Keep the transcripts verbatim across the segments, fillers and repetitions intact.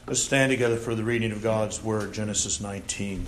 Let's stand together for the reading of God's Word, Genesis nineteen.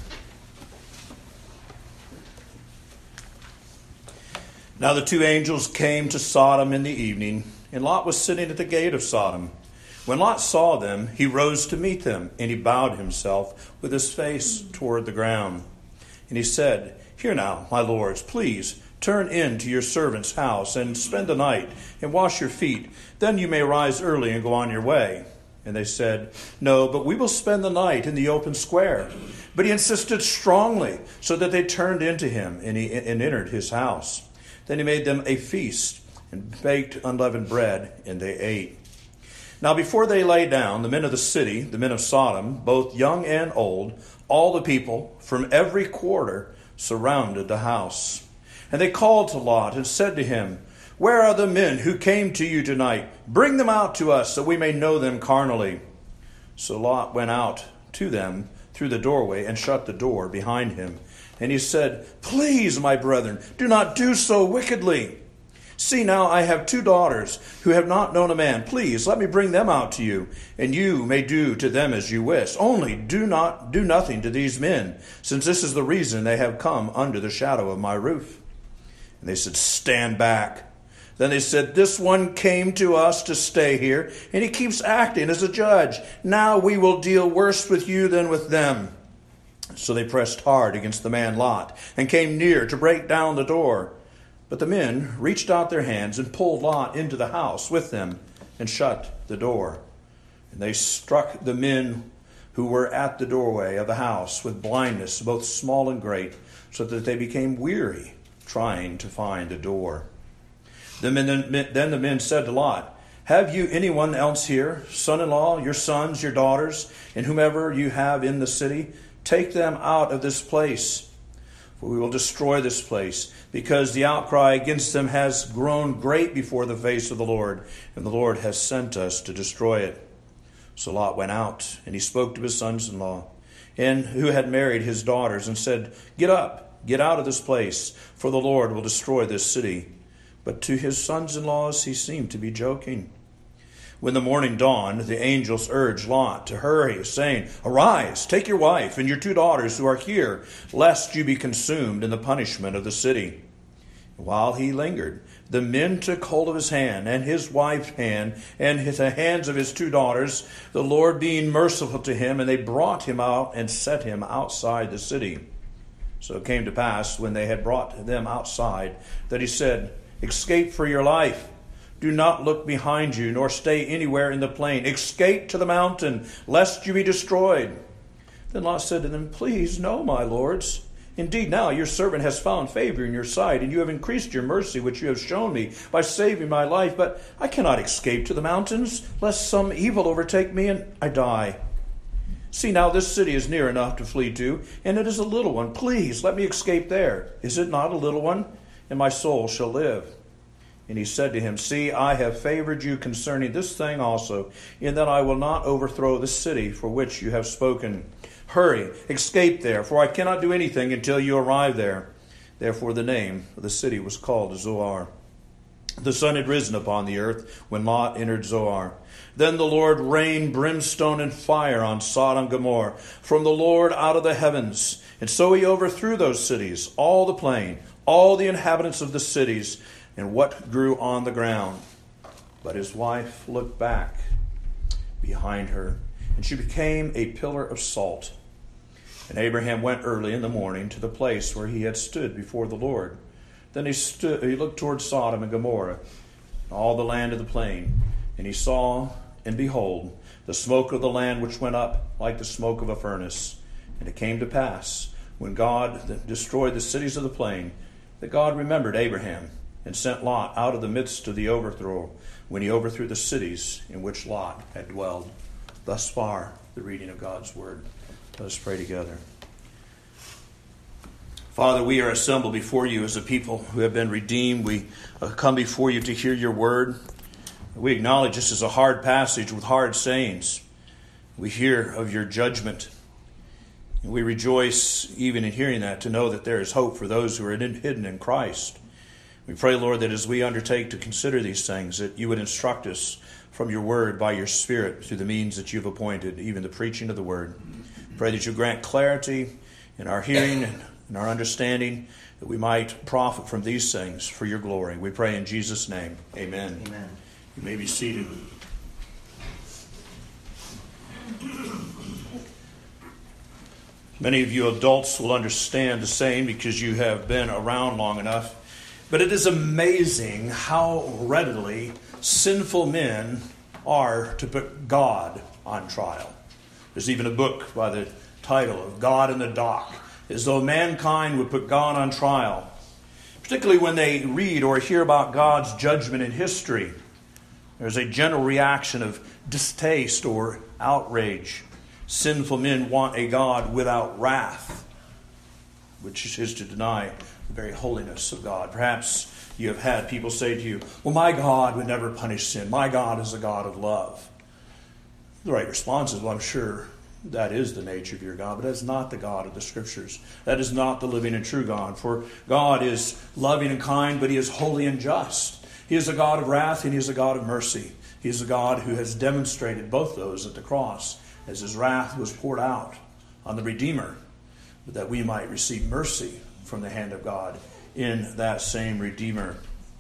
Now the two angels came to Sodom in the evening, and Lot was sitting at the gate of Sodom. When Lot saw them, he rose to meet them, and he bowed himself with his face toward the ground. And he said, "Hear now, my lords, please turn in to your servant's house and spend the night and wash your feet. Then you may rise early and go on your way." And they said, "No, but we will spend the night in the open square." But he insisted strongly, so that they turned into him, and he and entered his house. Then he made them a feast and baked unleavened bread, and they ate. Now before they lay down, the men of the city, the men of Sodom, both young and old, all the people from every quarter, surrounded the house. And they called to Lot and said to him, "Where are the men who came to you tonight? Bring them out to us, so we may know them carnally." So Lot went out to them through the doorway and shut the door behind him. And he said, "Please, my brethren, do not do so wickedly. See now, I have two daughters who have not known a man. Please, let me bring them out to you, and you may do to them as you wish. Only do not do nothing to these men, since this is the reason they have come under the shadow of my roof." And they said, "Stand back." Then they said, "This one came to us to stay here, and he keeps acting as a judge. Now we will deal worse with you than with them." So they pressed hard against the man Lot, and came near to break down the door. But the men reached out their hands and pulled Lot into the house with them, and shut the door. And they struck the men who were at the doorway of the house with blindness, both small and great, so that they became weary, trying to find the door. Then the men said to Lot, "Have you anyone else here, son-in-law, your sons, your daughters, and whomever you have in the city? Take them out of this place, for we will destroy this place, because the outcry against them has grown great before the face of the Lord, and the Lord has sent us to destroy it." So Lot went out, and he spoke to his sons-in-law, and who had married his daughters, and said, "Get up, get out of this place, for the Lord will destroy this city." But to his sons-in-laws he seemed to be joking. When the morning dawned, the angels urged Lot to hurry, saying, "Arise, take your wife and your two daughters who are here, lest you be consumed in the punishment of the city." While he lingered, the men took hold of his hand and his wife's hand and the hands of his two daughters, the Lord being merciful to him, and they brought him out and set him outside the city. So it came to pass, when they had brought them outside, that he said, "Escape for your life. Do not look behind you, nor stay anywhere in the plain. Escape to the mountain, lest you be destroyed." Then Lot said to them, "Please, no, my lords. Indeed, now your servant has found favor in your sight, and you have increased your mercy, which you have shown me, by saving my life. But I cannot escape to the mountains, lest some evil overtake me and I die. See now, this city is near enough to flee to, and it is a little one. Please, let me escape there. Is it not a little one? And my soul shall live." And he said to him, "See, I have favored you concerning this thing also, in that I will not overthrow the city for which you have spoken. Hurry, escape there, for I cannot do anything until you arrive there." Therefore the name of the city was called Zoar. The sun had risen upon the earth when Lot entered Zoar. Then the Lord rained brimstone and fire on Sodom and Gomorrah from the Lord out of the heavens. And so he overthrew those cities, all the plain, all the inhabitants of the cities, and what grew on the ground. But his wife looked back behind her, and she became a pillar of salt. And Abraham went early in the morning to the place where he had stood before the Lord. Then he stood, he looked toward Sodom and Gomorrah, and all the land of the plain, and he saw, and behold, the smoke of the land which went up like the smoke of a furnace. And it came to pass, when God destroyed the cities of the plain, that God remembered Abraham, and sent Lot out of the midst of the overthrow, when he overthrew the cities in which Lot had dwelled. Thus far, the reading of God's word. Let us pray together. Father, we are assembled before you as a people who have been redeemed. We come before you to hear your word. We acknowledge this is a hard passage with hard sayings. We hear of your judgment. And we rejoice even in hearing that, to know that there is hope for those who are hidden in Christ. We pray, Lord, that as we undertake to consider these things, that you would instruct us from your word by your Spirit through the means that you've appointed, even the preaching of the word. Pray that you grant clarity in our hearing and in our understanding, that we might profit from these things for your glory. We pray in Jesus' name. Amen. Amen. You may be seated. Many of you adults will understand the saying because you have been around long enough. But it is amazing how readily sinful men are to put God on trial. There's even a book by the title of God in the Dock, as though mankind would put God on trial, particularly when they read or hear about God's judgment in history. There's a general reaction of distaste or outrage. Sinful men want a God without wrath, which is to deny the very holiness of God. Perhaps you have had people say to you, well, my God would never punish sin. My God is a God of love. The right response is, well, I'm sure that is the nature of your God, but that's not the God of the Scriptures. That is not the living and true God. For God is loving and kind, but He is holy and just. He is a God of wrath and He is a God of mercy. He is a God who has demonstrated both those at the cross as His wrath was poured out on the Redeemer, that we might receive mercy from the hand of God in that same Redeemer.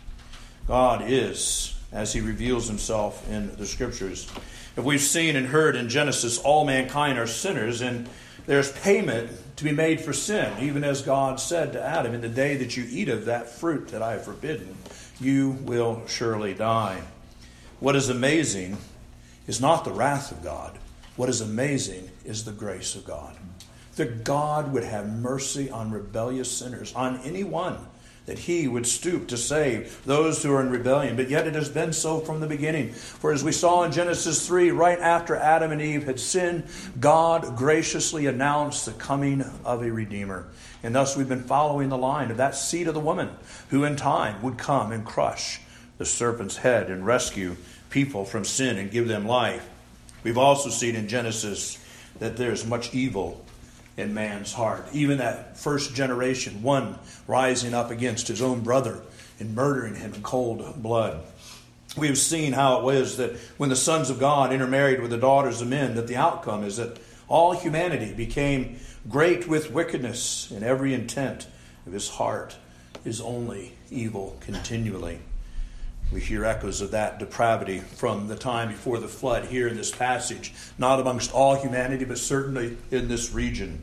God is, as He reveals Himself in the Scriptures. If we've seen and heard in Genesis, all mankind are sinners, and there's payment to be made for sin, even as God said to Adam, in the day that you eat of that fruit that I have forbidden, you will surely die. What is amazing is not the wrath of God. What is amazing is the grace of God. That God would have mercy on rebellious sinners, on anyone, that He would stoop to save those who are in rebellion. But yet it has been so from the beginning. For as we saw in Genesis three, right after Adam and Eve had sinned, God graciously announced the coming of a Redeemer. And thus we've been following the line of that seed of the woman, who in time would come and crush the serpent's head and rescue people from sin and give them life. We've also seen in Genesis that there's much evil in man's heart. Even that first generation, one rising up against his own brother and murdering him in cold blood. We have seen how it was that when the sons of God intermarried with the daughters of men, that the outcome is that all humanity became great with wickedness, and every intent of his heart is only evil continually. We hear echoes of that depravity from the time before the flood here in this passage, not amongst all humanity, but certainly in this region.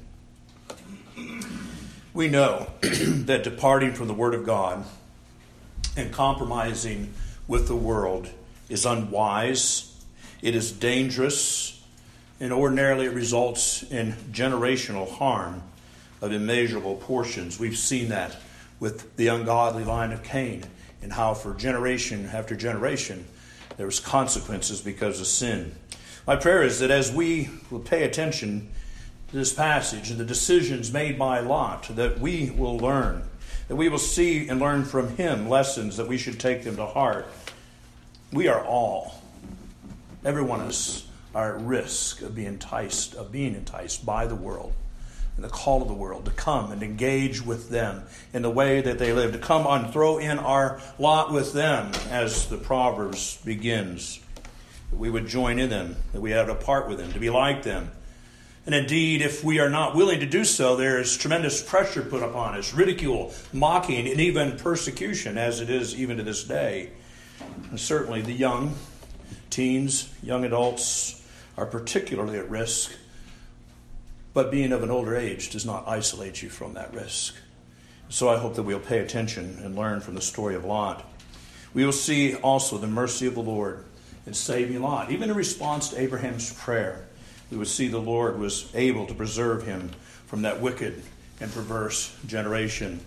We know that departing from the Word of God and compromising with the world is unwise, it is dangerous, and ordinarily it results in generational harm of immeasurable portions. We've seen that with the ungodly line of Cain, and how for generation after generation there was consequences because of sin. My prayer is that as we will pay attention to this passage and the decisions made by Lot, that we will learn, that we will see and learn from him lessons that we should take them to heart. We are all, every one of us, are at risk of being enticed, of being enticed by the world and the call of the world to come and engage with them in the way that they live, to come and throw in our lot with them, as the Proverbs begins. That we would join in them, that we have a part with them, to be like them. And indeed, if we are not willing to do so, there is tremendous pressure put upon us, ridicule, mocking, and even persecution, as it is even to this day. And certainly the young, teens, young adults are particularly at risk. But being of an older age does not isolate you from that risk. So I hope that we'll pay attention and learn from the story of Lot. We will see also the mercy of the Lord in saving Lot. Even in response to Abraham's prayer, we would see the Lord was able to preserve him from that wicked and perverse generation.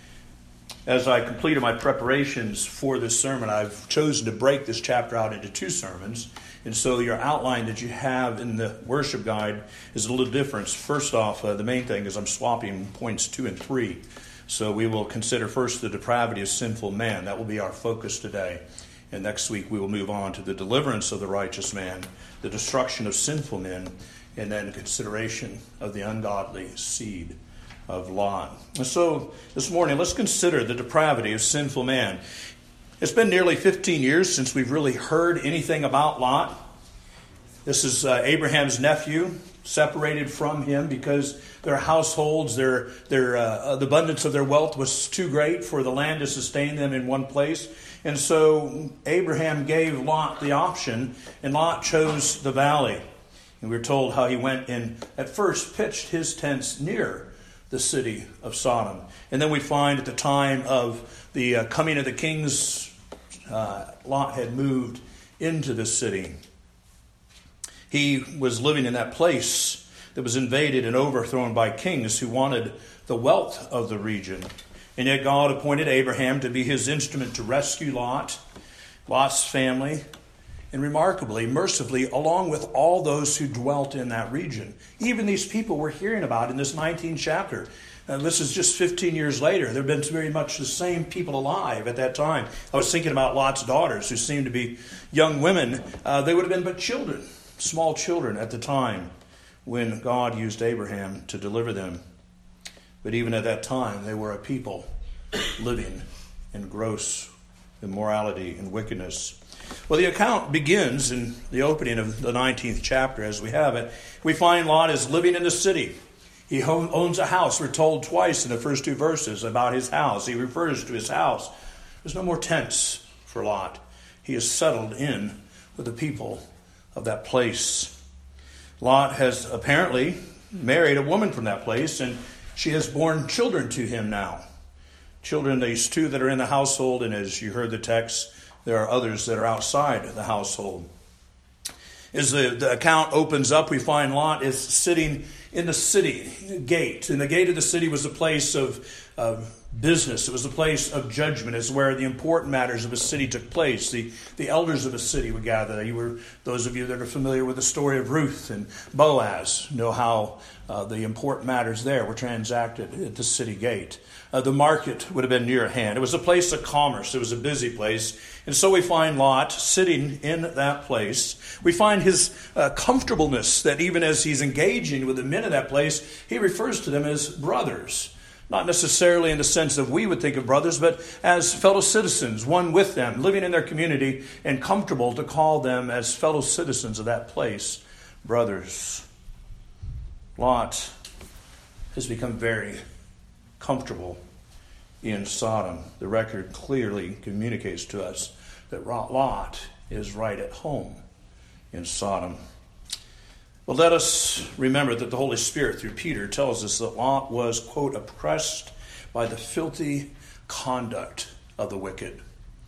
As I completed my preparations for this sermon, I've chosen to break this chapter out into two sermons. And so your outline that you have in the worship guide is a little different. First off, uh, the main thing is I'm swapping points two and three. So we will consider first the depravity of sinful man. That will be our focus today. And next week we will move on to the deliverance of the righteous man, the destruction of sinful men, and then consideration of the ungodly seed of Lot. And so this morning, let's consider the depravity of sinful man. It's been nearly fifteen years since we've really heard anything about Lot. This is uh, Abraham's nephew, separated from him because their households, their their uh, the abundance of their wealth was too great for the land to sustain them in one place. And so Abraham gave Lot the option, and Lot chose the valley. And we're told how he went and at first pitched his tents near the city of Sodom. And then we find at the time of the uh, coming of the kings, uh, Lot had moved into the city. He was living in that place that was invaded and overthrown by kings who wanted the wealth of the region. And yet God appointed Abraham to be his instrument to rescue Lot, Lot's family, and remarkably, mercifully, along with all those who dwelt in that region. Even these people we're hearing about in this nineteenth chapter. Uh, this is just fifteen years later. There have been very much the same people alive at that time. I was thinking about Lot's daughters, who seemed to be young women. Uh, they would have been but children, small children at the time when God used Abraham to deliver them. But even at that time, they were a people living in gross immorality and wickedness. Well, the account begins in the opening of the nineteenth chapter as we have it. We find Lot is living in the city. He owns a house. We're told twice in the first two verses about his house. He refers to his house. There's no more tents for Lot. He is settled in with the people of that place. Lot has apparently married a woman from that place, and she has borne children to him now. Children, these two that are in the household, and as you heard the text, there are others that are outside the household. As the, the account opens up, we find Lot is sitting in the city gate. And the gate of the city was a place of, of business. It was a place of judgment. It's where the important matters of a city took place. The, the elders of a city would gather. You were, those of you that are familiar with the story of Ruth and Boaz know how uh, the important matters there were transacted at the city gate. Uh, the market would have been near at hand. It was a place of commerce. It was a busy place. And so we find Lot sitting in that place. We find his uh, comfortableness, that even as he's engaging with the men of that place, he refers to them as brothers. Not necessarily in the sense that we would think of brothers, but as fellow citizens, one with them, living in their community, and comfortable to call them as fellow citizens of that place, brothers. Lot has become very comfortable in Sodom. The record clearly communicates to us that Lot is right at home in Sodom. Well, let us remember that the Holy Spirit, through Peter, tells us that Lot was, quote, oppressed by the filthy conduct of the wicked.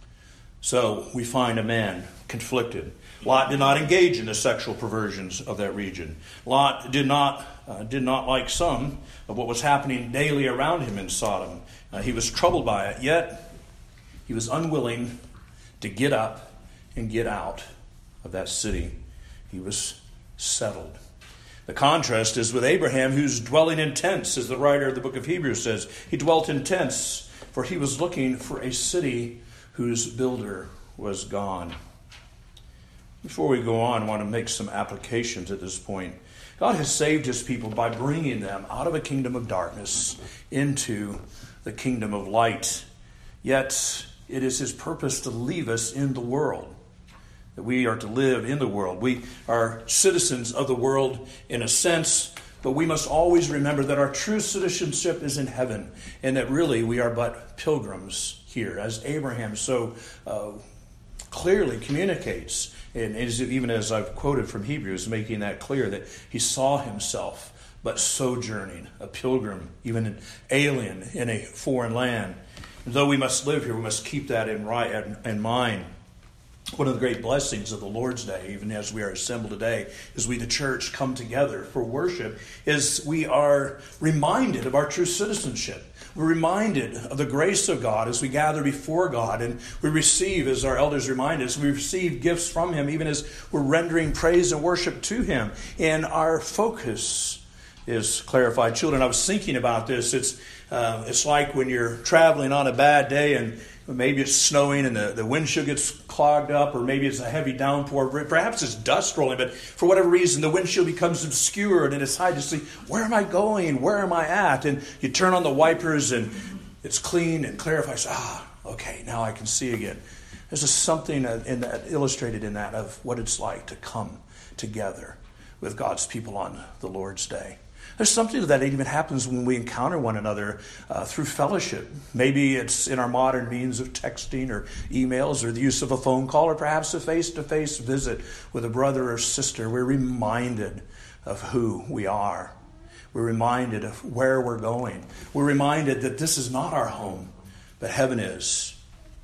So we find a man conflicted. Lot did not engage in the sexual perversions of that region. Lot did not uh, did not like some of what was happening daily around him in Sodom. Uh, he was troubled by it, yet he was unwilling to get up and get out of that city. He was settled. The contrast is with Abraham, who's dwelling in tents, as the writer of the book of Hebrews says. He dwelt in tents, for he was looking for a city whose builder was gone. Before we go on, I want to make some applications at this point. God has saved his people by bringing them out of a kingdom of darkness into the kingdom of light. Yet it is his purpose to leave us in the world, that we are to live in the world. We are citizens of the world in a sense, but we must always remember that our true citizenship is in heaven, and that really we are but pilgrims here, as Abraham so uh, clearly communicates. And as, even as I've quoted from Hebrews, making that clear that he saw himself but sojourning, a pilgrim, even an alien in a foreign land. And though we must live here, we must keep that in, right, in mind. One of the great blessings of the Lord's Day, even as we are assembled today, as we, the church, come together for worship, is we are reminded of our true citizenship. We're reminded of the grace of God as we gather before God, and we receive, as our elders remind us, we receive gifts from him even as we're rendering praise and worship to him. And our focus is clarified. Children, I was thinking about this. It's uh, it's like when you're traveling on a bad day and maybe it's snowing and the, the windshield gets clogged up, or maybe it's a heavy downpour. Perhaps it's dust rolling, but for whatever reason, the windshield becomes obscured and it's hard to see, where am I going? Where am I at? And you turn on the wipers and it's clean and clarifies. Ah, okay, now I can see again. There's just something in that, illustrated in that of what it's like to come together with God's people on the Lord's Day. There's something that even happens when we encounter one another uh, through fellowship. Maybe it's in our modern means of texting or emails or the use of a phone call or perhaps a face-to-face visit with a brother or sister. We're reminded of who we are. We're reminded of where we're going. We're reminded that this is not our home, but heaven is.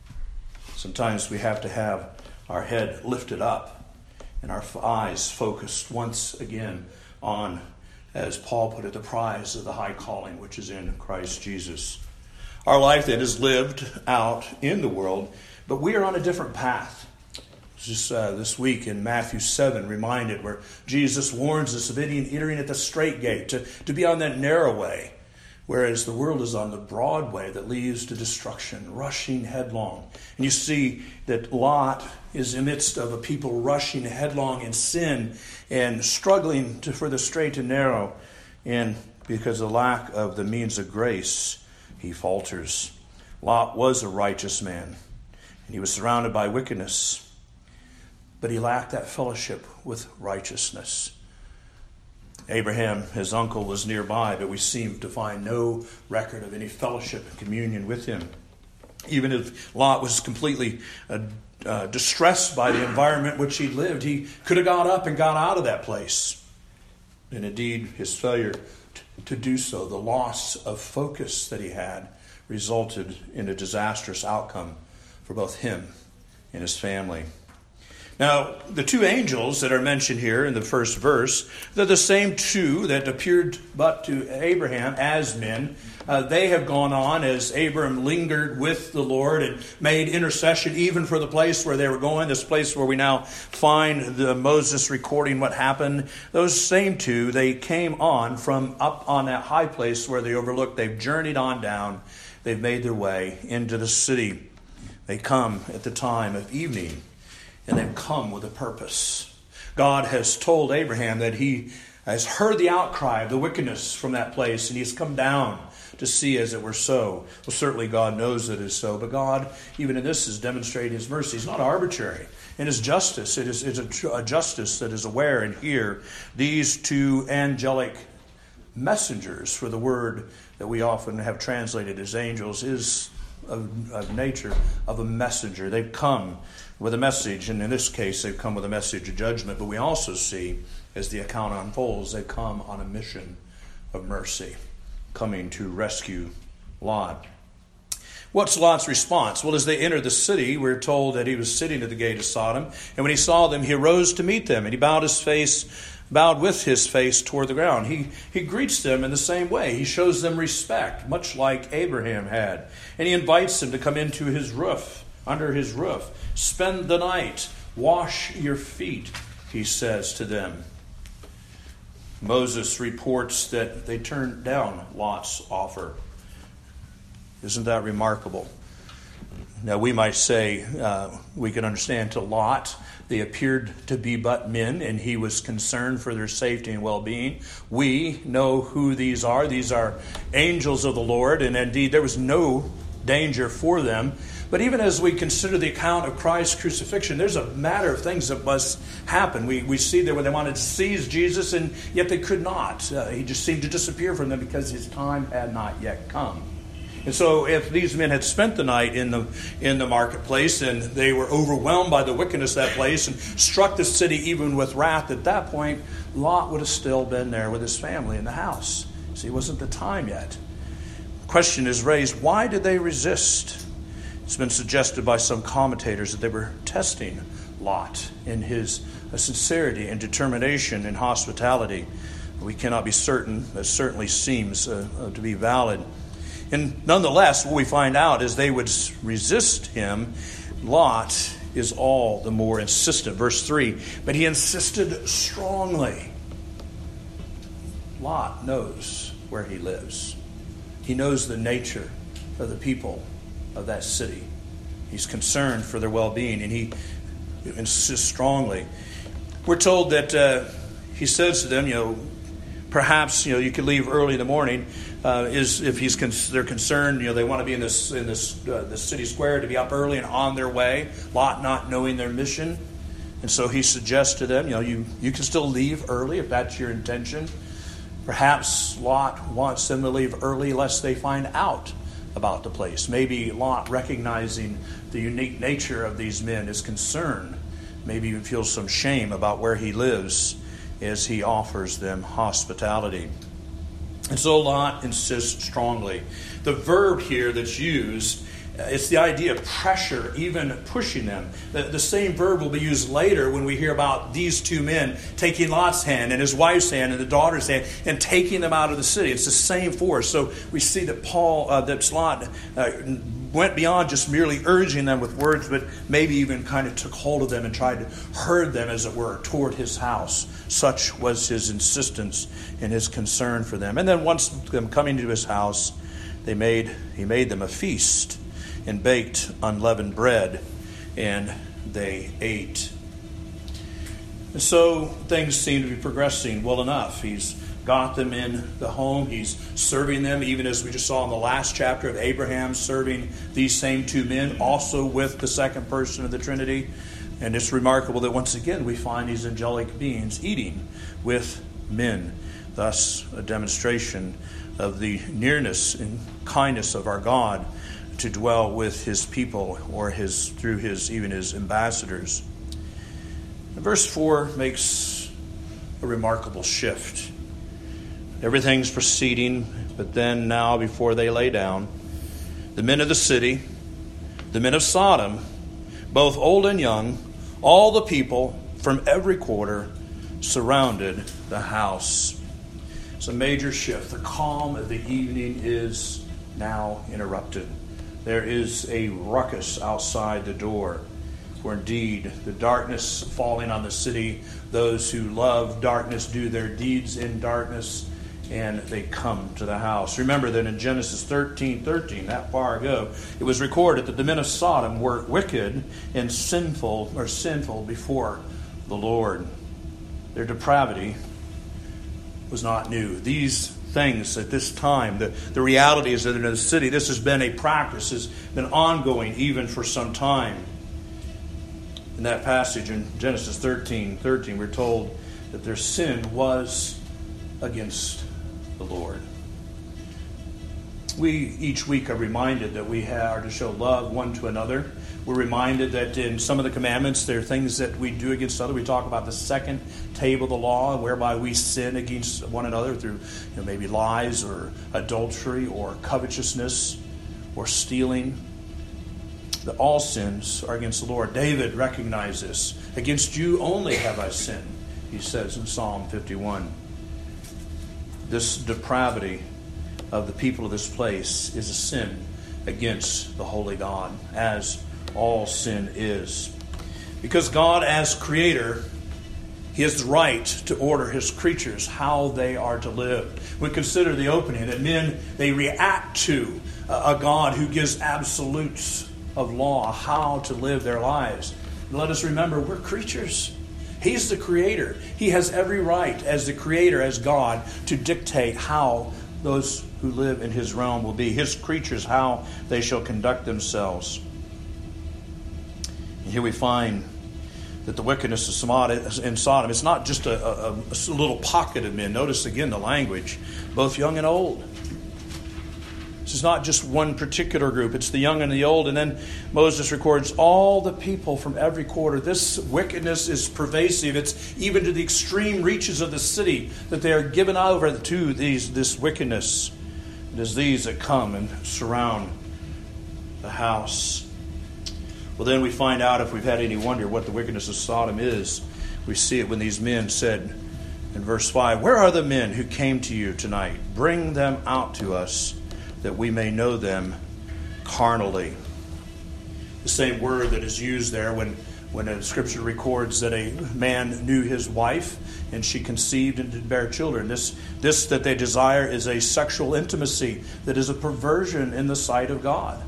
Sometimes we have to have our head lifted up and our eyes focused once again on, as Paul put it, the prize of the high calling which is in Christ Jesus. Our life then is lived out in the world, but we are on a different path. Just uh, this week in Matthew seven, reminded where Jesus warns us of entering at the straight gate, to, to be on that narrow way, whereas the world is on the broad way that leads to destruction, rushing headlong. And you see that Lot is in the midst of a people rushing headlong in sin and struggling to, for the straight and narrow. And because of the lack of the means of grace, he falters. Lot was a righteous man, and he was surrounded by wickedness, but he lacked that fellowship with righteousness. Abraham, his uncle, was nearby, but we seem to find no record of any fellowship and communion with him. Even if Lot was completely uh, uh, distressed by the environment which he lived, he could have got up and got out of that place. And indeed, his failure t- to do so, the loss of focus that he had, resulted in a disastrous outcome for both him and his family. Now, the two angels that are mentioned here in the first verse, they're the same two that appeared but to Abraham as men. Uh, they have gone on as Abraham lingered with the Lord and made intercession even for the place where they were going, this place where we now find the Moses recording what happened. Those same two, they came on from up on that high place where they overlooked. They've journeyed on down. They've made their way into the city. They come at the time of evening. And they've come with a purpose. God has told Abraham that he has heard the outcry of the wickedness from that place, and he's come down to see as it were so. Well, certainly God knows that it is so, but God, even in this, is demonstrating his mercy. He's not arbitrary. In his justice, it is, it is a, a justice that is aware. And here, these two angelic messengers, for the word that we often have translated as angels, is of, of nature of a messenger. They've come with a message, and in this case, they've come with a message of judgment. But we also see, as the account unfolds, they've come on a mission of mercy, coming to rescue Lot. What's Lot's response? Well, as they entered the city, we're told that he was sitting at the gate of Sodom, and when he saw them, he arose to meet them, and he bowed his face, bowed with his face toward the ground. He, he greets them in the same way. He shows them respect, much like Abraham had, and he invites them to come into his roof, under his roof. Spend the night, wash your feet, he says to them. Moses reports that they turned down Lot's offer. Isn't that remarkable? Now, we might say, uh, we can understand to Lot, they appeared to be but men, and he was concerned for their safety and well-being. We know who these are. These are angels of the Lord, and indeed there was no danger for them. But even as we consider the account of Christ's crucifixion, there's a matter of things that must happen. We we see there when they wanted to seize Jesus, and yet they could not. Uh, he just seemed to disappear from them because his time had not yet come. And so if these men had spent the night in the in the marketplace and they were overwhelmed by the wickedness of that place and struck the city even with wrath, at that point, Lot would have still been there with his family in the house. See, it wasn't the time yet. Question is raised, why did they resist? It's been suggested by some commentators that they were testing Lot in his sincerity and determination and hospitality. We cannot be certain. That certainly seems uh, uh, to be valid. And nonetheless, what we find out is they would resist him. Lot is all the more insistent. Verse three, but he insisted strongly. Lot knows where he lives. He knows the nature of the people of that city. He's concerned for their well-being, and he insists strongly. We're told that uh, he says to them, you know, Perhaps, you know, you could leave early in the morning. Uh, is if he's con- they're concerned, you know, they want to be in this in this uh, the city square, to be up early and on their way. Lot not knowing their mission, and so he suggests to them, you know, you you can still leave early if that's your intention. Perhaps Lot wants them to leave early lest they find out about the place. Maybe Lot, recognizing the unique nature of these men, is concerned. Maybe he feels some shame about where he lives as he offers them hospitality. And so Lot insists strongly. The verb here that's used, it's the idea of pressure, even pushing them. The, the same verb will be used later when we hear about these two men taking Lot's hand and his wife's hand and the daughter's hand and taking them out of the city. It's the same force. So we see that Paul, uh, that Lot uh, went beyond just merely urging them with words, but maybe even kind of took hold of them and tried to herd them, as it were, toward his house. Such was his insistence and his concern for them. And then once them coming to his house, they made he made them a feast and baked unleavened bread, and they ate. And so things seem to be progressing well enough. He's got them in the home. He's serving them, even as we just saw in the last chapter of Abraham, serving these same two men, also with the second person of the Trinity. And it's remarkable that once again we find these angelic beings eating with men. Thus, a demonstration of the nearness and kindness of our God to dwell with his people, or his through his even his ambassadors. And verse four makes a remarkable shift. Everything's proceeding, but then now, before they lay down, the men of the city, the men of Sodom, both old and young, all the people from every quarter surrounded the house. It's a major shift. The calm of the evening is now interrupted. There is a ruckus outside the door. For indeed, the darkness falling on the city, those who love darkness do their deeds in darkness, and they come to the house. Remember that in Genesis thirteen thirteen, that far ago, it was recorded that the men of Sodom were wicked and sinful, or sinful before the Lord. Their depravity was not new. These things at this time, the, the reality is that in the city, this has been a practice, has been ongoing even for some time. In that passage in Genesis thirteen thirteen, we're told that their sin was against the Lord. We each week are reminded that we are to show love one to another. We're reminded that in some of the commandments, there are things that we do against others. We talk about the second table of the law, whereby we sin against one another through, you know, maybe lies or adultery or covetousness or stealing. That all sins are against the Lord. David recognized this. Against you only have I sinned, he says in Psalm fifty-one. This depravity of the people of this place is a sin against the holy God, as all sin is. Because God, as creator, he has the right to order his creatures how they are to live. We consider the opening that men, they react to a God who gives absolutes of law, how to live their lives. And let us remember, we're creatures. He's the creator. He has every right as the creator, as God, to dictate how those who live in his realm will be. His creatures, how they shall conduct themselves. And here we find that the wickedness of in Sodom, it's not just a, a, a little pocket of men. Notice again the language, both young and old. This is not just one particular group. It's the young and the old. And then Moses records all the people from every quarter. This wickedness is pervasive. It's even to the extreme reaches of the city that they are given over to these this wickedness. It is these that come and surround the house. Well, then we find out, if we've had any wonder, what the wickedness of Sodom is. We see it when these men said in verse five, "Where are the men who came to you tonight? Bring them out to us, that we may know them carnally." The same word that is used there when, when a scripture records that a man knew his wife and she conceived and did bear children. This, this that they desire is a sexual intimacy that is a perversion in the sight of God.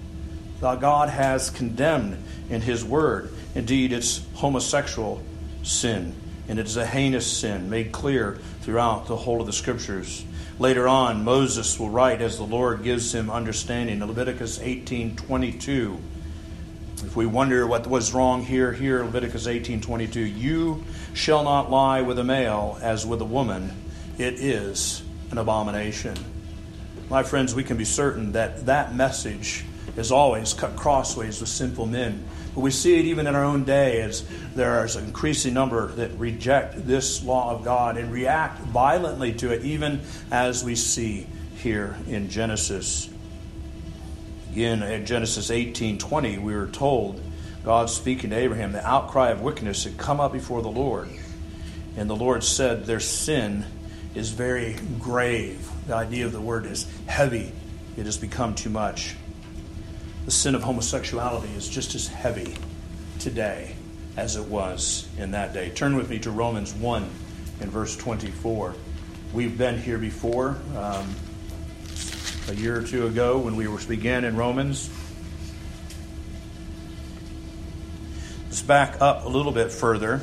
God has condemned in his word. Indeed, it's homosexual sin. And it is a heinous sin made clear throughout the whole of the Scriptures. Later on, Moses will write as the Lord gives him understanding in Leviticus eighteen twenty-two. If we wonder what was wrong here, here Leviticus eighteen twenty-two, you shall not lie with a male as with a woman. It is an abomination. My friends, we can be certain that that message is always cut crossways with sinful men. But we see it even in our own day as there is an increasing number that reject this law of God and react violently to it, even as we see here in Genesis. Again, in Genesis eighteen twenty, we were told, God speaking to Abraham, the outcry of wickedness had come up before the Lord. And the Lord said their sin is very grave. The idea of the word is heavy. It has become too much. The sin of homosexuality is just as heavy today as it was in that day. Turn with me to Romans one in verse twenty-four. We've been here before um, a year or two ago when we were began in Romans. Let's back up a little bit further.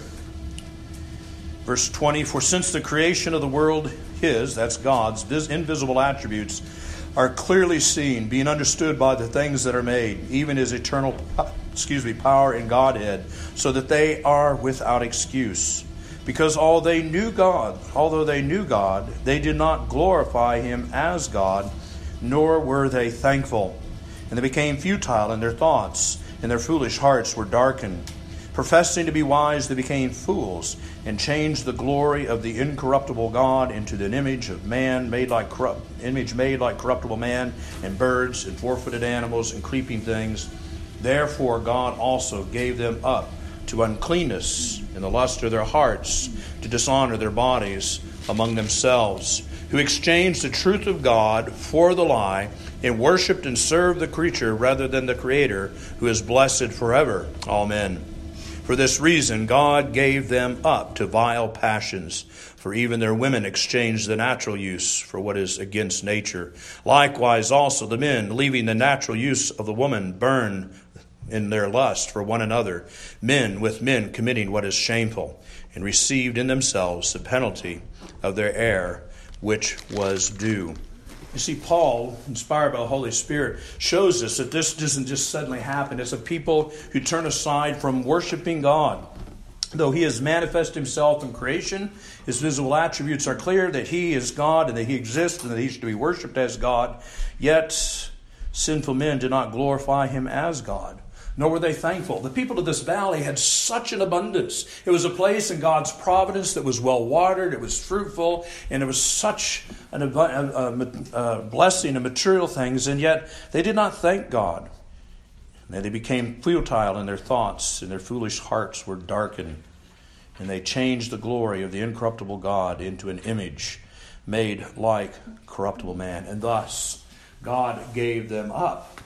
Verse twenty, for since the creation of the world, his, that's God's, invisible attributes, are clearly seen, being understood by the things that are made, even his eternal, excuse me, power and Godhead, so that they are without excuse. Because all they knew God, although they knew God, they did not glorify him as God, nor were they thankful. And they became futile in their thoughts, and their foolish hearts were darkened. Professing to be wise, they became fools, and changed the glory of the incorruptible God into an image of man made like corrupt, image made like corruptible man, and birds, and four-footed animals, and creeping things. Therefore God also gave them up to uncleanness in the lust of their hearts, to dishonor their bodies among themselves, who exchanged the truth of God for the lie, and worshipped and served the creature rather than the Creator, who is blessed forever. Amen. For this reason, God gave them up to vile passions, for even their women exchanged the natural use for what is against nature. Likewise also the men, leaving the natural use of the woman, burn in their lust for one another, men with men committing what is shameful, and received in themselves the penalty of their error, which was due. You see, Paul, inspired by the Holy Spirit, shows us that this doesn't just suddenly happen. It's a people who turn aside from worshiping God. Though he has manifested himself in creation, his visible attributes are clear that he is God and that he exists and that he should be worshipped as God. Yet sinful men did not glorify him as God, nor were they thankful. The people of this valley had such an abundance. It was a place in God's providence that was well watered, it was fruitful, and it was such an, a, a, a blessing of material things, and yet they did not thank God. And they became futile in their thoughts, and their foolish hearts were darkened. And they changed the glory of the incorruptible God into an image made like corruptible man. And thus God gave them up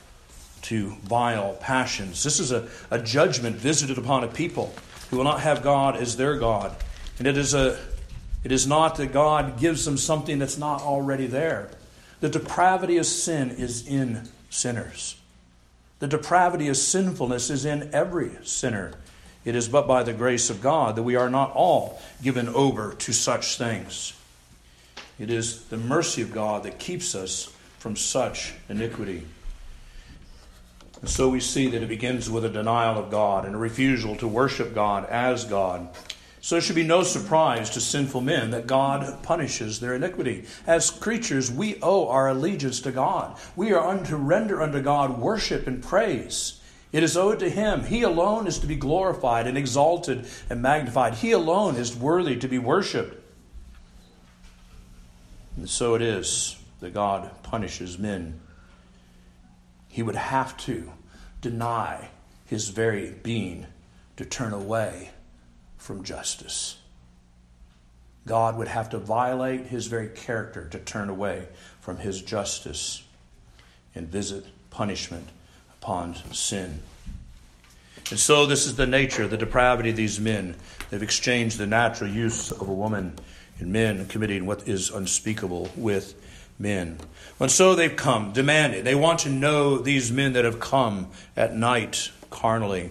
to vile passions. This is a, a judgment visited upon a people who will not have God as their God. And it is a it is not that God gives them something that's not already there. The depravity of sin is in sinners. The depravity of sinfulness is in every sinner. It is but by the grace of God that we are not all given over to such things. It is the mercy of God that keeps us from such iniquity. And so we see that it begins with a denial of God and a refusal to worship God as God. So it should be no surprise to sinful men that God punishes their iniquity. As creatures, we owe our allegiance to God. We are to render unto God worship and praise. It is owed to him. He alone is to be glorified and exalted and magnified. He alone is worthy to be worshipped. And so it is that God punishes men. He would have to deny his very being to turn away from justice. God would have to violate his very character to turn away from his justice and visit punishment upon sin. And so this is the nature, the depravity of these men. They've exchanged the natural use of a woman in men, committing what is unspeakable with men. And so they've come, demanding. They want to know these men that have come at night carnally.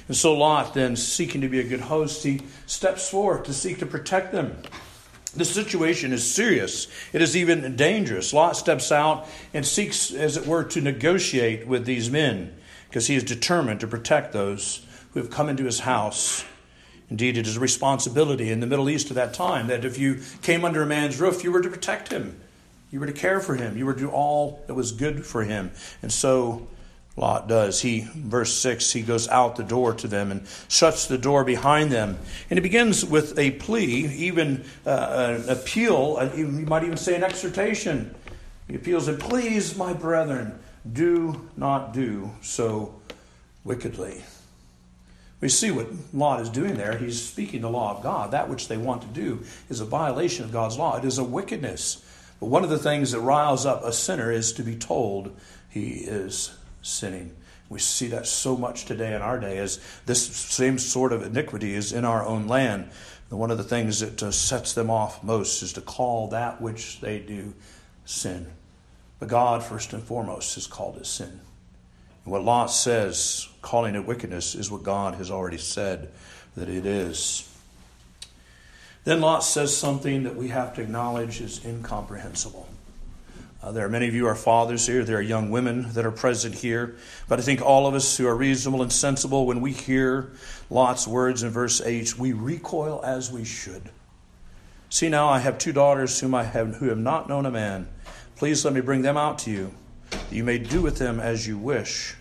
And so Lot, then, seeking to be a good host, he steps forward to seek to protect them. The situation is serious. It is even dangerous. Lot steps out and seeks, as it were, to negotiate with these men, because he is determined to protect those who have come into his house. Indeed, it is a responsibility in the Middle East at that time that if you came under a man's roof, you were to protect him. You were to care for him. You were to do all that was good for him. And so Lot does. He, verse six, he goes out the door to them and shuts the door behind them. And he begins with a plea, even uh, an appeal, uh, you might even say an exhortation. He appeals, and please, my brethren, do not do so wickedly. We see what Lot is doing there. He's speaking the law of God. That which they want to do is a violation of God's law. It is a wickedness. But one of the things that riles up a sinner is to be told he is sinning. We see that so much today in our day, as this same sort of iniquity is in our own land. And one of the things that uh, sets them off most is to call that which they do sin. But God, first and foremost, has called it sin. And what Lot says, calling it wickedness, is what God has already said that it is. Then Lot says something that we have to acknowledge is incomprehensible. Uh, there are many of you are fathers here. There are young women that are present here. But I think all of us who are reasonable and sensible, when we hear Lot's words in verse eight, we recoil as we should. See now, I have two daughters whom I have, who have not known a man. Please let me bring them out to you, that you may do with them as you wish.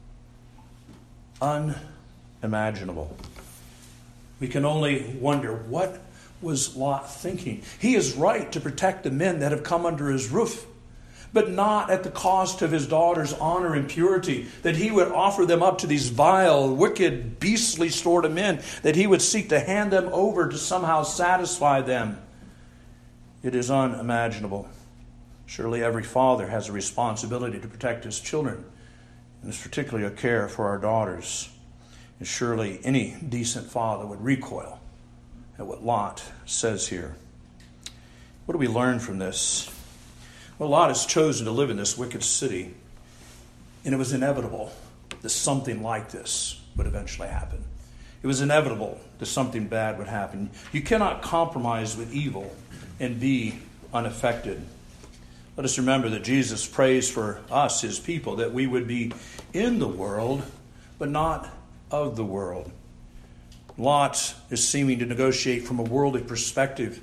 Unimaginable. We can only wonder, what was Lot thinking? He is right to protect the men that have come under his roof, but not at the cost of his daughter's honor and purity, that he would offer them up to these vile, wicked, beastly sort of men, that he would seek to hand them over to somehow satisfy them. It is unimaginable. Surely every father has a responsibility to protect his children, and it's particularly a care for our daughters. And surely any decent father would recoil at what Lot says here. What do we learn from this? Well, Lot has chosen to live in this wicked city, and it was inevitable that something like this would eventually happen. It was inevitable that something bad would happen. You cannot compromise with evil and be unaffected. Let us remember that Jesus prays for us, his people, that we would be in the world, but not of the world. Lot is seeming to negotiate from a worldly perspective.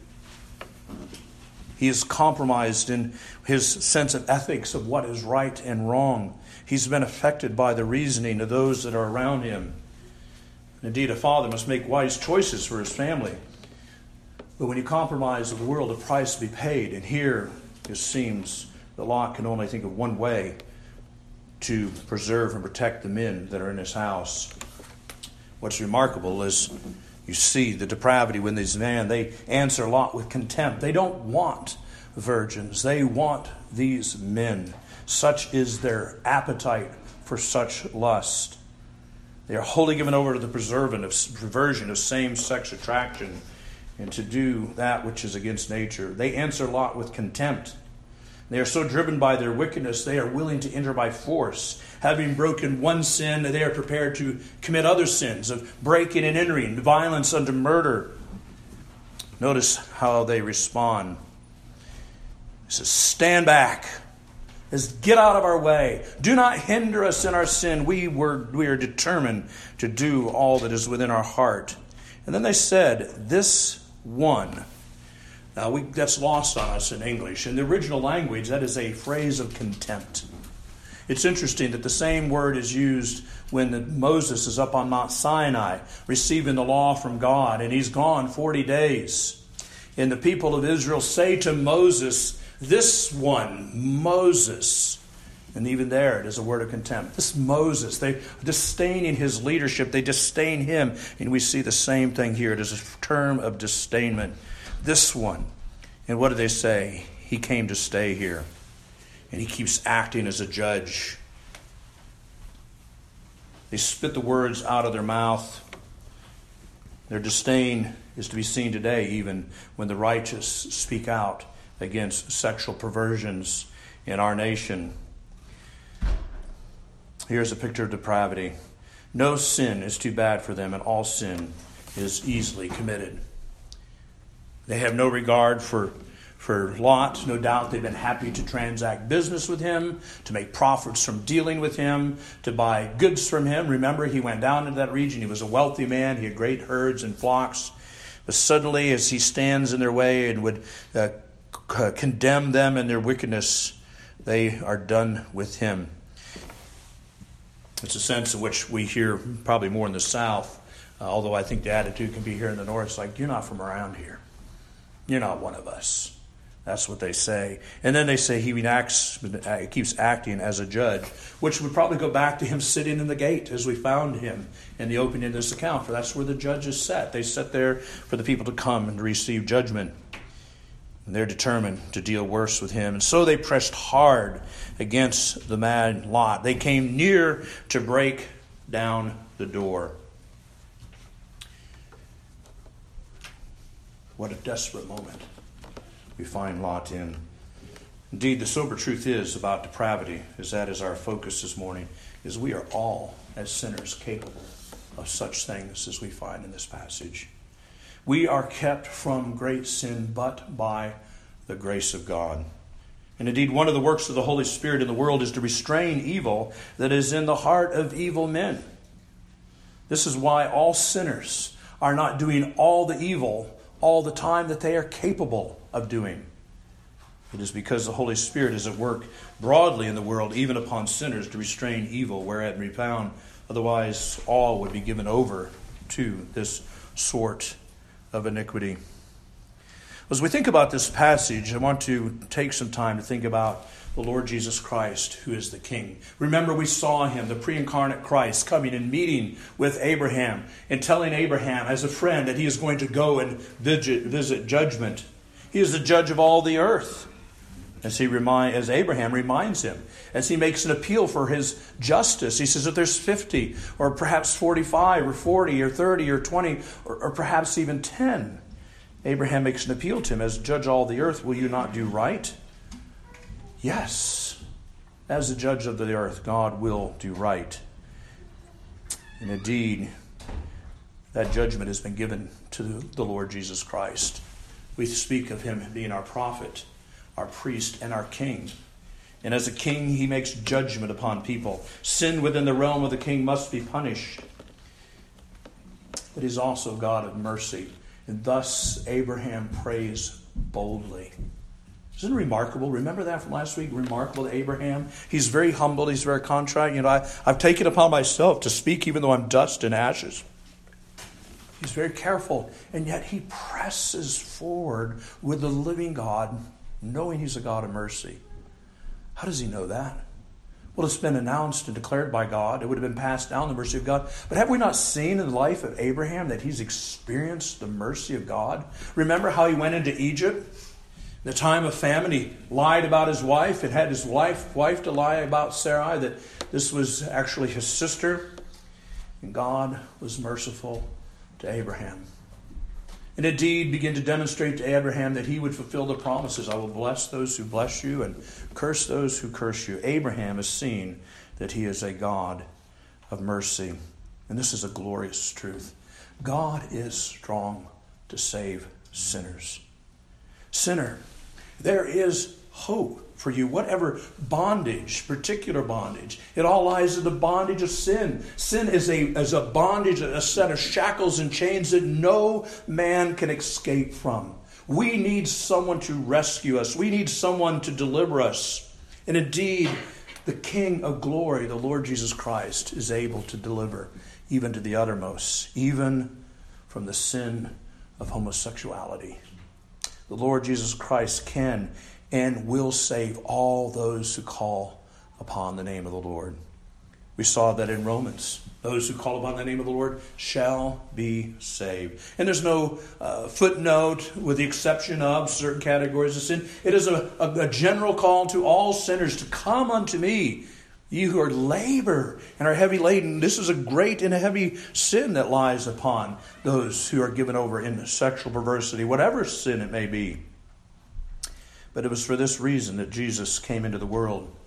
He is compromised in his sense of ethics of what is right and wrong. He's been affected by the reasoning of those that are around him. Indeed, a father must make wise choices for his family. But when you compromise with the world, a price to be paid. And here it seems that Lot can only think of one way to preserve and protect the men that are in his house. What's remarkable is you see the depravity when these men, they answer Lot with contempt. They don't want virgins. They want these men. Such is their appetite for such lust. They are wholly given over to the perversion of same-sex attraction and to do that which is against nature. They answer Lot with contempt. They are so driven by their wickedness, they are willing to enter by force. Having broken one sin, they are prepared to commit other sins of breaking and entering, violence unto murder. Notice how they respond. It says, stand back. It says, get out of our way. Do not hinder us in our sin. We were we are determined to do all that is within our heart. And then they said, this one. Now, we, that's lost on us in English. In the original language, that is a phrase of contempt. It's interesting that the same word is used when the, Moses is up on Mount Sinai, receiving the law from God, and he's gone forty days. And the people of Israel say to Moses, this one, Moses. And even there, it is a word of contempt. This Moses, they disdaining his leadership, they disdain him. And we see the same thing here. It is a term of disdainment. This one. And what do they say? He came to stay here. And he keeps acting as a judge. They spit the words out of their mouth. Their disdain is to be seen today, even when the righteous speak out against sexual perversions in our nation. Here's a picture of depravity. No sin is too bad for them, and all sin is easily committed. They have no regard for, for Lot. No doubt they've been happy to transact business with him, to make profits from dealing with him, to buy goods from him. Remember, he went down into that region. He was a wealthy man. He had great herds and flocks. But suddenly, as he stands in their way and would uh, c- condemn them in their wickedness, they are done with him. It's a sense in which we hear probably more in the South, uh, although I think the attitude can be here in the North. It's like, you're not from around here. You're not one of us. That's what they say. And then they say he acts, keeps acting as a judge, which would probably go back to him sitting in the gate as we found him in the opening of this account. For that's where the judges sat. They sat there for the people to come and receive judgment. And they're determined to deal worse with him. And so they pressed hard against the man Lot. They came near to break down the door. What a desperate moment we find Lot in. Indeed, the sober truth is about depravity, as that is our focus this morning, is we are all, as sinners, capable of such things as we find in this passage. We are kept from great sin but by the grace of God. And indeed, one of the works of the Holy Spirit in the world is to restrain evil that is in the heart of evil men. This is why all sinners are not doing all the evil all the time that they are capable of doing. It is because the Holy Spirit is at work broadly in the world, even upon sinners, to restrain evil whereat it be found. Otherwise, all would be given over to this sort of iniquity. As we think about this passage, I want to take some time to think about the Lord Jesus Christ, who is the King. Remember, we saw him, the pre-incarnate Christ, coming and meeting with Abraham and telling Abraham as a friend that he is going to go and visit, visit judgment. He is the judge of all the earth, as he remind, as Abraham reminds him, as he makes an appeal for his justice. He says, if there's fifty, or perhaps forty-five, or forty, or thirty, or twenty, or, or perhaps even ten, Abraham makes an appeal to him, as judge all the earth, will you not do right? Yes, as the judge of the earth, God will do right. And indeed, that judgment has been given to the Lord Jesus Christ. We speak of him being our prophet, our priest, and our king. And as a king, he makes judgment upon people. Sin within the realm of the king must be punished. But he's also God of mercy. And thus Abraham prays boldly. Isn't it remarkable? Remember that from last week? Remarkable to Abraham. He's very humble. He's very contrite. You know, I, I've taken upon myself to speak even though I'm dust and ashes. He's very careful. And yet he presses forward with the living God, knowing he's a God of mercy. How does he know that? Well, it's been announced and declared by God. It would have been passed down, the mercy of God. But have we not seen in the life of Abraham that he's experienced the mercy of God? Remember how he went into Egypt? In the time of famine, he lied about his wife and had his wife, wife to lie about Sarai, that this was actually his sister. And God was merciful to Abraham. And indeed began to demonstrate to Abraham that he would fulfill the promises. I will bless those who bless you and curse those who curse you. Abraham has seen that he is a God of mercy. And this is a glorious truth. God is strong to save sinners. Sinner, there is hope for you. Whatever bondage, particular bondage, it all lies in the bondage of sin. Sin is a, is a bondage, a set of shackles and chains that no man can escape from. We need someone to rescue us. We need someone to deliver us. And indeed, the King of glory, the Lord Jesus Christ, is able to deliver even to the uttermost, even from the sin of homosexuality. The Lord Jesus Christ can and will save all those who call upon the name of the Lord. We saw that in Romans. Those who call upon the name of the Lord shall be saved. And there's no uh, footnote with the exception of certain categories of sin. It is a, a, a general call to all sinners to come unto me, you who are labor and are heavy laden. This is a great and a heavy sin that lies upon those who are given over in sexual perversity, whatever sin it may be. But it was for this reason that Jesus came into the world,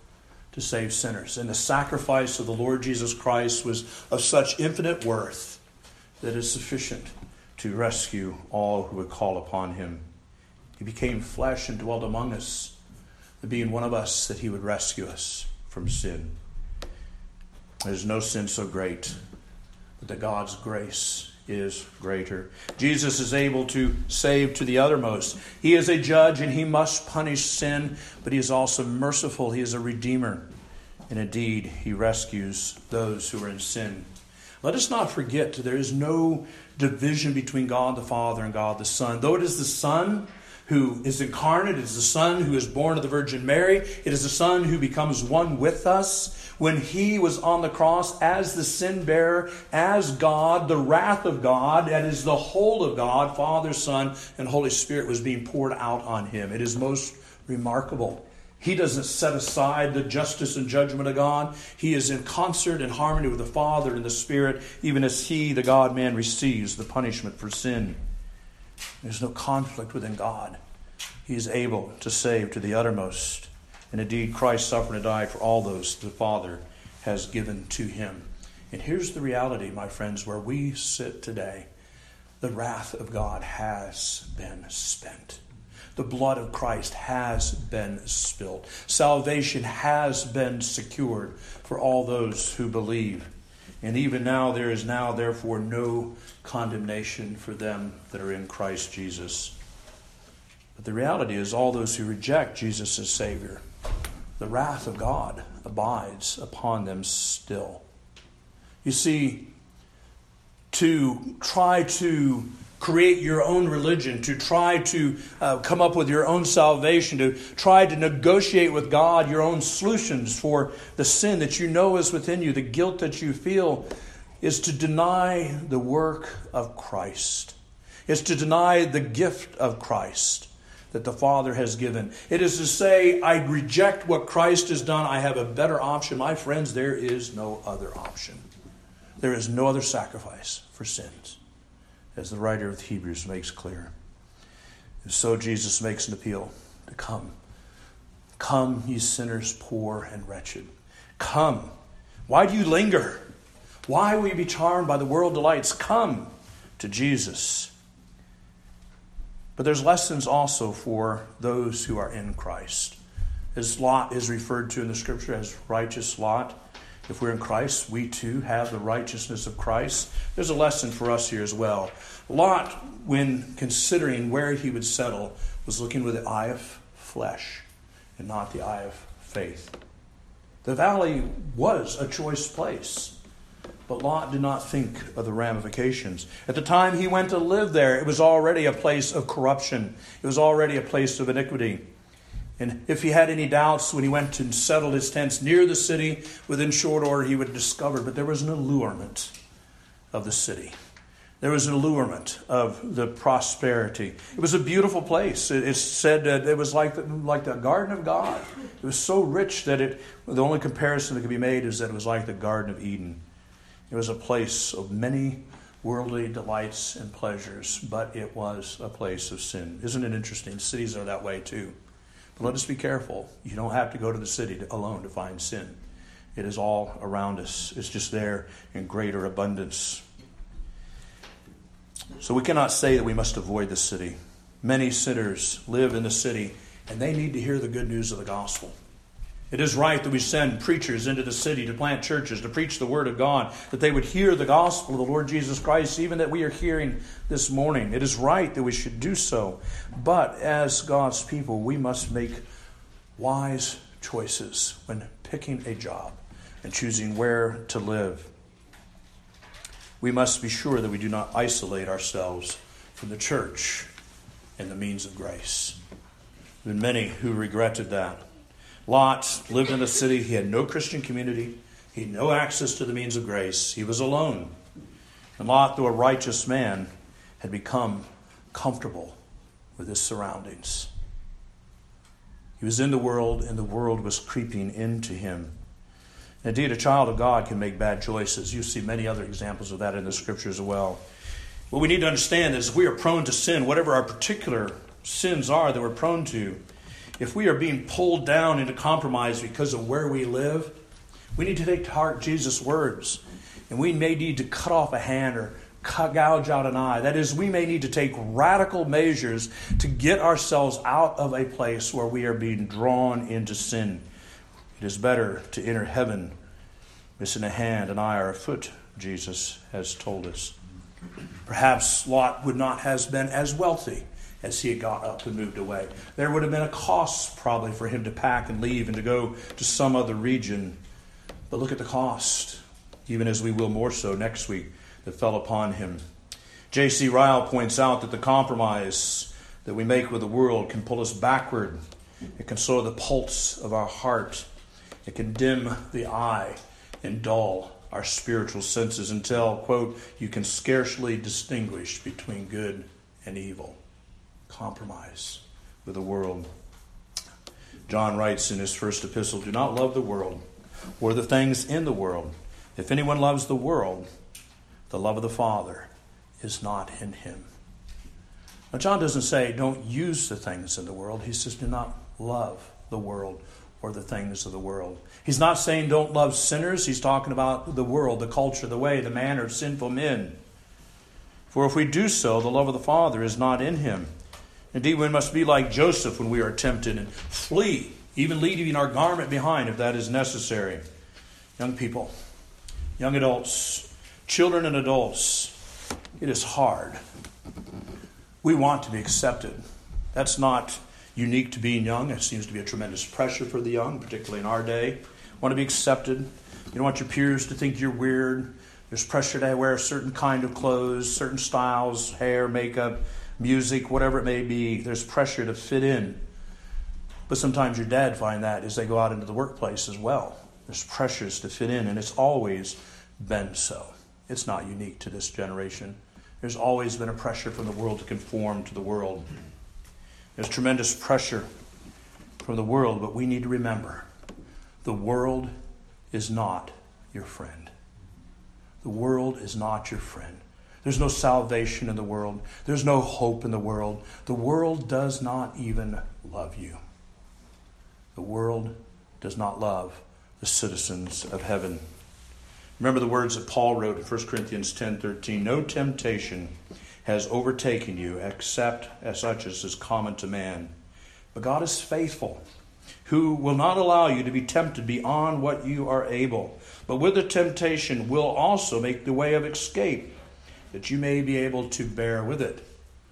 to save sinners. And the sacrifice of the Lord Jesus Christ was of such infinite worth that it is sufficient to rescue all who would call upon him. He became flesh and dwelt among us, being one of us, that he would rescue us from sin. There's no sin so great, but that God's grace is greater. Jesus is able to save to the uttermost. He is a judge and he must punish sin, but he is also merciful. He is a redeemer. And indeed, he rescues those who are in sin. Let us not forget that there is no division between God the Father and God the Son. Though it is the Son who is incarnate, it is the Son who is born of the Virgin Mary, it is the Son who becomes one with us. When he was on the cross as the sin bearer, as God, the wrath of God, that is the whole of God, Father, Son, and Holy Spirit was being poured out on him. It is most remarkable. He doesn't set aside the justice and judgment of God. He is in concert and harmony with the Father and the Spirit, even as he, the God-man, receives the punishment for sin. There's no conflict within God. He is able to save to the uttermost. And indeed, Christ suffered and died for all those the Father has given to him. And here's the reality, my friends, where we sit today. The wrath of God has been spent. The blood of Christ has been spilled. Salvation has been secured for all those who believe. And even now, there is now, therefore, no condemnation for them that are in Christ Jesus. But the reality is, all those who reject Jesus as Savior, the wrath of God abides upon them still. You see, to try to create your own religion, to try to uh, come up with your own salvation, to try to negotiate with God your own solutions for the sin that you know is within you, the guilt that you feel, is to deny the work of Christ. It's to deny the gift of Christ that the Father has given. It is to say, I reject what Christ has done. I have a better option. My friends, there is no other option. There is no other sacrifice for sins, as the writer of Hebrews makes clear. And so Jesus makes an appeal to come. Come, ye sinners, poor and wretched. Come. Why do you linger? Why will you be charmed by the world delights? Come to Jesus. But there's lessons also for those who are in Christ. As Lot is referred to in the Scripture as righteous Lot. If we're in Christ, we too have the righteousness of Christ. There's a lesson for us here as well. Lot, when considering where he would settle, was looking with the eye of flesh and not the eye of faith. The valley was a choice place, but Lot did not think of the ramifications. At the time he went to live there, it was already a place of corruption. It was already a place of iniquity. And if he had any doubts when he went and settled his tents near the city, within short order he would discover, but there was an allurement of the city. There was an allurement of the prosperity. It was a beautiful place. It's said that it was like the, like the Garden of God. It was so rich that it, the only comparison that could be made is that it was like the Garden of Eden. It was a place of many worldly delights and pleasures, but it was a place of sin. Isn't it interesting? Cities are that way too. But let us be careful. You don't have to go to the city to, alone to find sin. It is all around us. It's just there in greater abundance. So we cannot say that we must avoid the city. Many sinners live in the city, and they need to hear the good news of the gospel. It is right that we send preachers into the city to plant churches, to preach the word of God, that they would hear the gospel of the Lord Jesus Christ, even that we are hearing this morning. It is right that we should do so. But as God's people, we must make wise choices when picking a job and choosing where to live. We must be sure that we do not isolate ourselves from the church and the means of grace. There have been many who regretted that. Lot lived in a city. He had no Christian community. He had no access to the means of grace. He was alone. And Lot, though a righteous man, had become comfortable with his surroundings. He was in the world, and the world was creeping into him. Indeed, a child of God can make bad choices. You see many other examples of that in the Scriptures as well. What we need to understand is we are prone to sin, whatever our particular sins are that we're prone to. if we are being pulled down into compromise because of where we live, we need to take to heart Jesus' words. And we may need to cut off a hand or cut, gouge out an eye. That is, we may need to take radical measures to get ourselves out of a place where we are being drawn into sin. It is better to enter heaven missing a hand, an eye, or a foot, Jesus has told us. Perhaps Lot would not have been as wealthy as he had got up and moved away. There would have been a cost probably for him to pack and leave and to go to some other region. But look at the cost, even as we will more so next week, that fell upon him. J C Ryle points out that the compromise that we make with the world can pull us backward. It can slow the pulse of our heart. It can dim the eye and dull our spiritual senses until, quote, you can scarcely distinguish between good and evil. Compromise with the world. John writes in his first epistle, do not love the world or the things in the world. If anyone loves the world, the love of the Father is not in him. Now, John doesn't say don't use the things in the world. He says do not love the world or the things of the world. He's not saying don't love sinners. He's talking about the world, the culture, the way, the manner of sinful men. For if we do so, the love of the Father is not in him. Indeed, we must be like Joseph when we are tempted and flee, even leaving our garment behind if that is necessary. Young people, young adults, children and adults, it is hard. We want to be accepted. That's not unique to being young. It seems to be a tremendous pressure for the young, particularly in our day. You want to be accepted. You don't want your peers to think you're weird. There's pressure to wear a certain kind of clothes, certain styles, hair, makeup, music, whatever it may be. There's pressure to fit in. But sometimes your dad find that as they go out into the workplace as well. There's pressures to fit in, and it's always been so. It's not unique to this generation. There's always been a pressure from the world to conform to the world. There's tremendous pressure from the world, but we need to remember, the world is not your friend. The world is not your friend. There's no salvation in the world. There's no hope in the world. The world does not even love you. The world does not love the citizens of heaven. Remember the words that Paul wrote in First Corinthians ten thirteen. No temptation has overtaken you except as such as is common to man. But God is faithful, who will not allow you to be tempted beyond what you are able, but with the temptation will also make the way of escape, that you may be able to bear with it.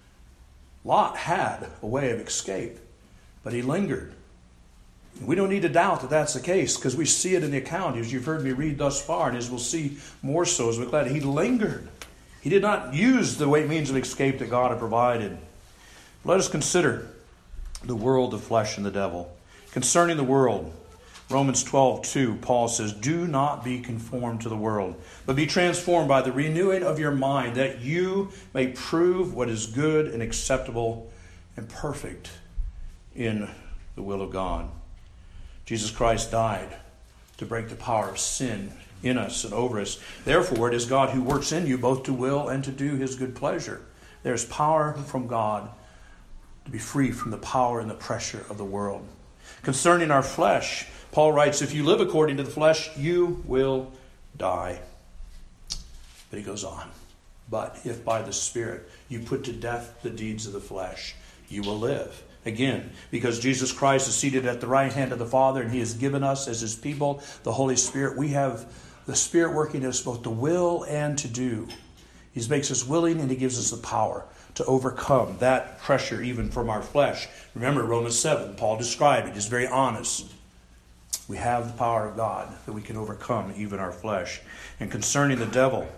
Lot had a way of escape, but he lingered. We don't need to doubt that that's the case, because we see it in the account, as you've heard me read thus far, and as we'll see more so as we're glad. He lingered. He did not use the way means of escape that God had provided. Let us consider the world, the flesh, and the devil. Concerning the world, Romans twelve two, Paul says, do not be conformed to the world, but be transformed by the renewing of your mind, that you may prove what is good and acceptable and perfect in the will of God. Jesus Christ died to break the power of sin in us and over us. Therefore, it is God who works in you both to will and to do his good pleasure. There's power from God to be free from the power and the pressure of the world. Concerning our flesh, Paul writes, if you live according to the flesh, you will die. But he goes on. But if by the Spirit you put to death the deeds of the flesh, you will live. Again, because Jesus Christ is seated at the right hand of the Father, and he has given us as his people the Holy Spirit, we have the Spirit working in us both to will and to do. He makes us willing, and he gives us the power to overcome that pressure even from our flesh. Remember Romans seven, Paul described it. He's very honest. We have the power of God that we can overcome even our flesh. And concerning the devil,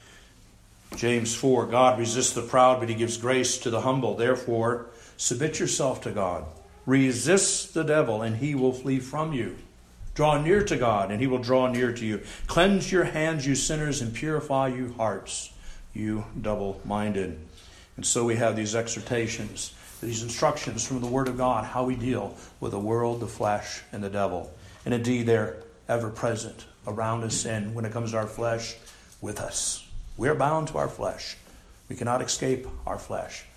James four, God resists the proud, but he gives grace to the humble. Therefore, submit yourself to God. Resist the devil, and he will flee from you. Draw near to God, and he will draw near to you. Cleanse your hands, you sinners, and purify you hearts, you double-minded. And so we have these exhortations, these instructions from the Word of God, how we deal with the world, the flesh, and the devil. And indeed, they're ever present around us, and when it comes to our flesh, with us. We're bound to our flesh. We cannot escape our flesh.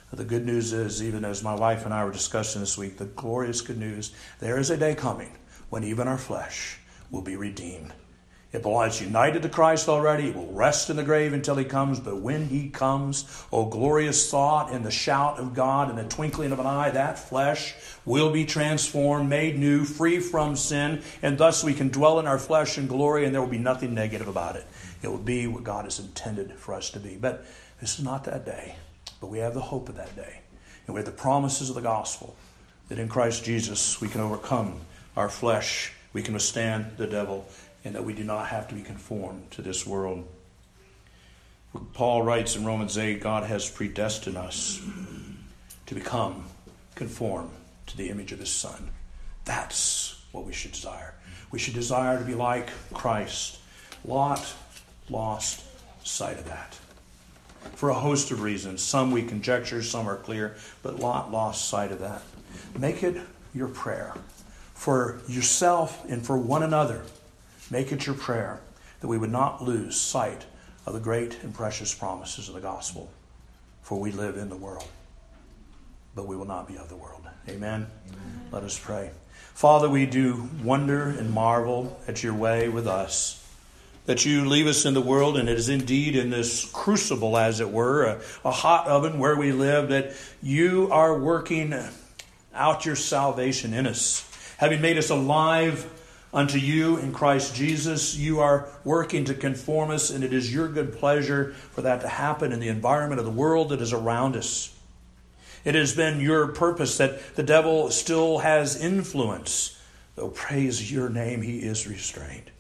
The good news is, even as my wife and I were discussing this week, the glorious good news, there is a day coming when even our flesh will be redeemed. It belongs united to Christ already. It will rest in the grave until he comes. But when he comes, oh glorious thought, in the shout of God, in the twinkling of an eye, that flesh will be transformed, made new, free from sin. And thus we can dwell in our flesh in glory, and there will be nothing negative about it. It will be what God has intended for us to be. But this is not that day. But we have the hope of that day. And we have the promises of the gospel that in Christ Jesus we can overcome our flesh, we can withstand the devil, and that we do not have to be conformed to this world. Paul writes in Romans eight, God has predestined us to become conformed to the image of his Son. That's what we should desire. We should desire to be like Christ. Lot lost sight of that for a host of reasons. Some we conjecture, some are clear, but Lot lost sight of that. Make it your prayer for yourself and for one another. Make it your prayer that we would not lose sight of the great and precious promises of the gospel. For we live in the world, but we will not be of the world. Amen? Amen. Let us pray. Father, we do wonder and marvel at your way with us, that you leave us in the world, and it is indeed in this crucible, as it were, a, a hot oven where we live, that you are working out your salvation in us. Having made us alive unto you in Christ Jesus, you are working to conform us, and it is your good pleasure for that to happen in the environment of the world that is around us. It has been your purpose that the devil still has influence, though praise your name, he is restrained.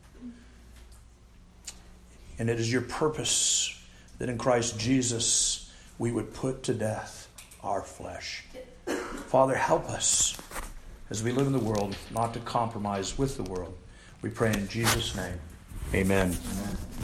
And it is your purpose that in Christ Jesus we would put to death our flesh. Father, help us as we live in the world not to compromise with the world. We pray in Jesus' name. Amen. Amen.